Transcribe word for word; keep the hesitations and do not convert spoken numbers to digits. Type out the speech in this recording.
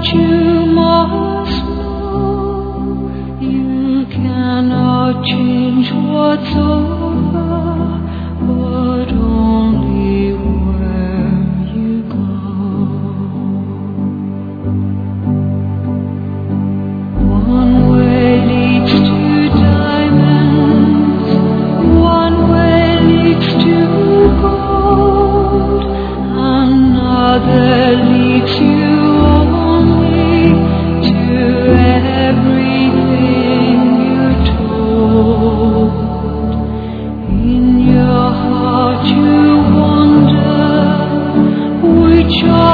But you must know you cannot change what's over, but only where you go. One way leads to diamonds, one way leads to gold, another leads you only to everything you're told. In your heart you wonder which are